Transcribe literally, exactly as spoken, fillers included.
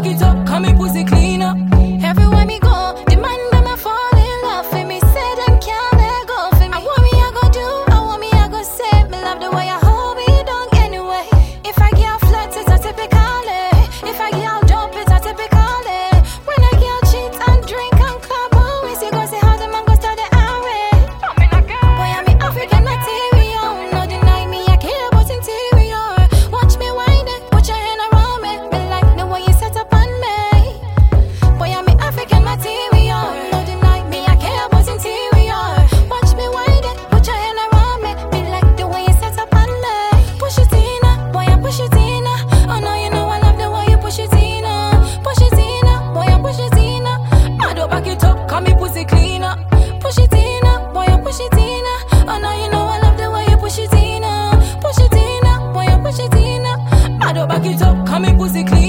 back it up, come me pussy clean up. Everywhere me go, the man them a fall in love for me. Say them can't let go for me. I want me I go do, I want me I go say. Me love the way I hold me down anyway. If I get flat, it's a typical eh. If I get dope, it's a typical eh. When I get cheat and drink and club always, you go say how the man go start the array. Boy, I'm African material. No deny me, I care about interior. Watch me wind it, put your hand around me. Me like the way you set up on me. Boy, I'm African material. No deny me, I care about interior. Watch me wind it, put your hand around me. Me like the way you set up on me. Push it in, boy, I push it in. Oh no, you know I love the way you push it in. Push it in, boy, I push it in. I do back it up, come me pussy clean up. Push it in, boy, I push it in. Oh no, you know I love the way you push it in. Push it in, boy, I push it in. I do back it up, come me pussy clean